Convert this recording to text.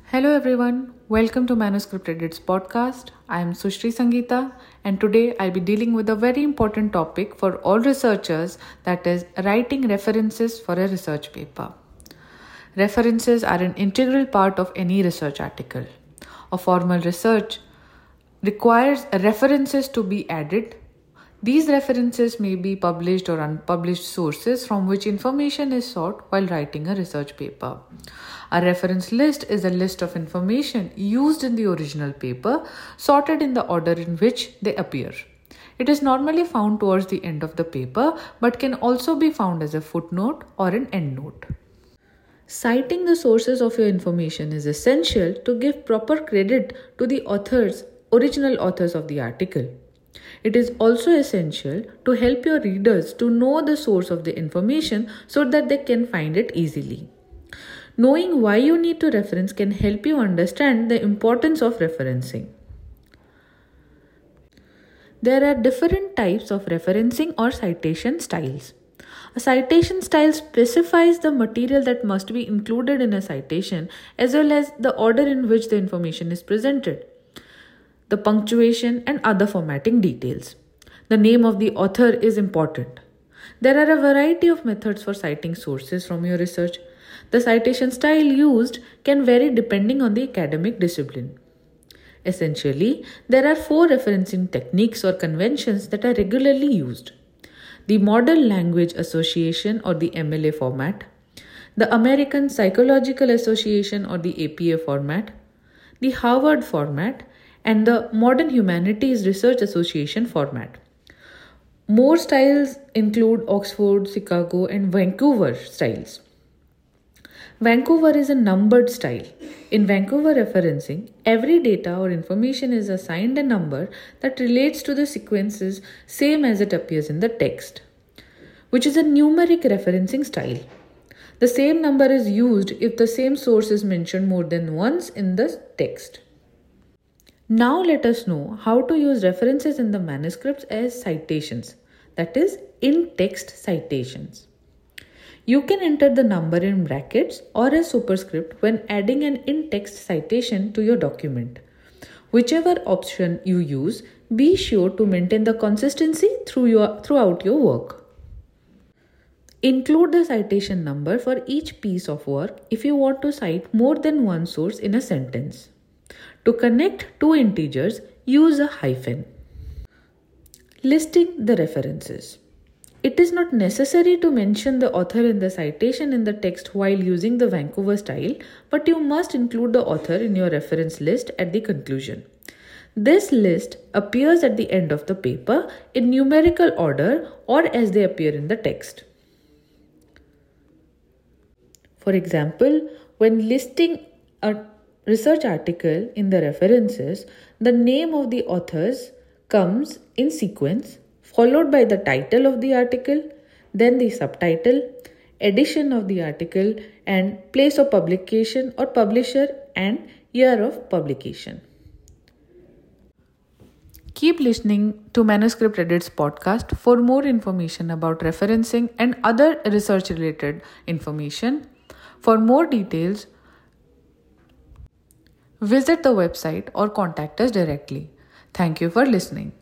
Hello everyone, welcome to Manuscript Edits podcast. I am Sushri Sangeeta and today I'll be dealing with a very important topic for all researchers, that is writing references for a research paper. References are an integral part of any research article. A formal research requires references to be added. These references may be published or unpublished sources from which information is sought while writing a research paper. A reference list is a list of information used in the original paper, sorted in the order in which they appear. It is normally found towards the end of the paper, but can also be found as a footnote or an endnote. Citing the sources of your information is essential to give proper credit to the original authors of the article. It is also essential to help your readers to know the source of the information so that they can find it easily. Knowing why you need to reference can help you understand the importance of referencing. There are different types of referencing or citation styles. A citation style specifies the material that must be included in a citation as well as the order in which the information is presented, the punctuation and other formatting details. The name of the author is important. There are a variety of methods for citing sources from your research. The citation style used can vary depending on the academic discipline. Essentially, there are 4 referencing techniques or conventions that are regularly used: the Model Language Association or the MLA format, the American Psychological Association or the APA format, the Harvard format, and the Modern Humanities Research Association format. More styles include Oxford, Chicago, and Vancouver styles. Vancouver is a numbered style. In Vancouver referencing, every data or information is assigned a number that relates to the sequences same as it appears in the text, which is a numeric referencing style. The same number is used if the same source is mentioned more than once in the text. Now let us know how to use references in the manuscripts as citations, that is, in-text citations. You can enter the number in brackets or as superscript when adding an in-text citation to your document. Whichever option you use, be sure to maintain the consistency throughout your work. Include the citation number for each piece of work if you want to cite more than one source in a sentence. To connect two integers, use a hyphen. Listing the references. It is not necessary to mention the author in the citation in the text while using the Vancouver style, but you must include the author in your reference list at the conclusion. This list appears at the end of the paper in numerical order or as they appear in the text. For example, when listing a research article in the references, the name of the authors comes in sequence, followed by the title of the article, then the subtitle, edition of the article, and place of publication or publisher and year of publication. Keep listening to Manuscript Edits podcast for more information about referencing and other research related information. For more details, visit the website or contact us directly. Thank you for listening.